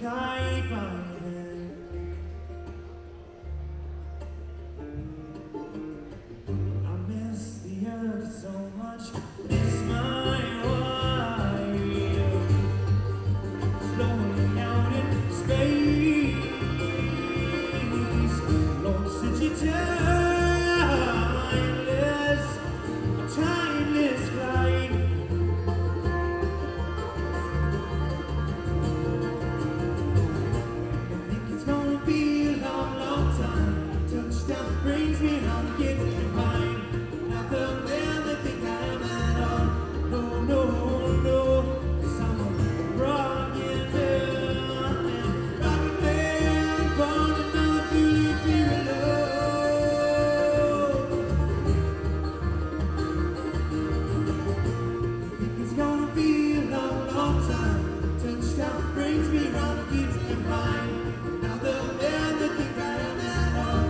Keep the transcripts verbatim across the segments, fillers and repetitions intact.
kite by then. I miss the earth so much, miss my wife, slowly out in space. Lord, since you timeless, a timeless flight. Brings me home, gets me fine. Not the man that think I am at all. No, no, no. Some rockin' man, rockin' man, born another feeling, feeling love. Think it's gonna be a long, long time. Touchdown brings me round, keeps me fine. Now the man that think I am at all.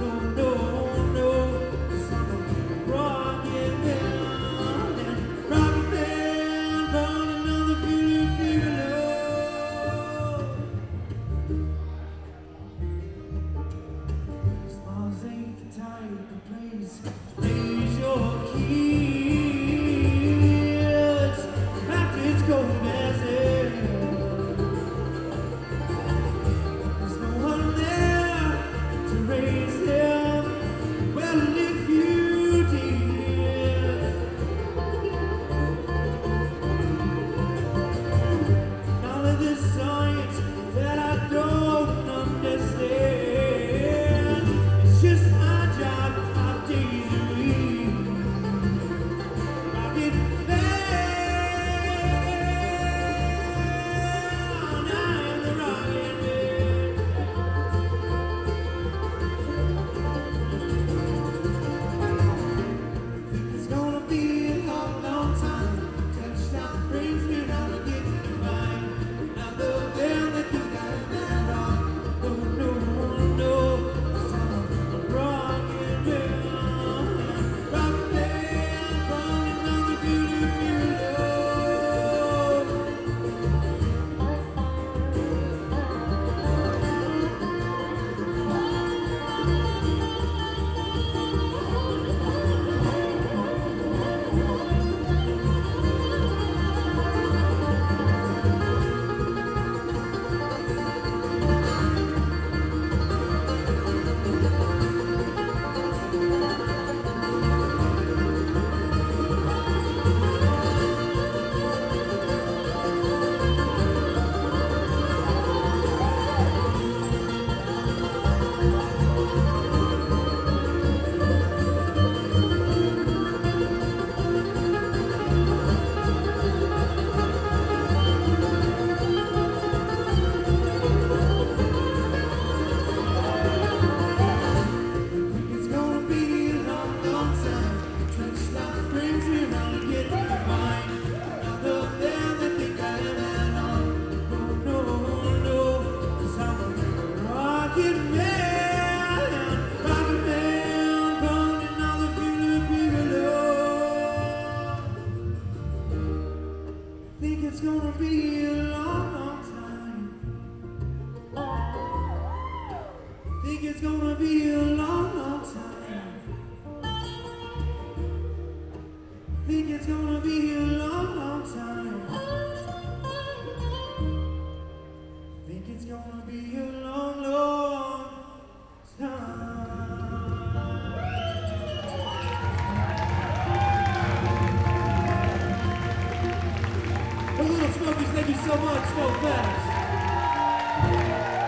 Raise your kids back to its cold as hell. There's no one there to raise them. Well, if you did, all of this science that I don't understand, it's just my job. Think it's gonna be a long, long time. Think it's gonna be a long, long time. Think it's gonna be a long, long time. Think it's gonna be a long, long time. The Little Smokies, thank you so much, so fast.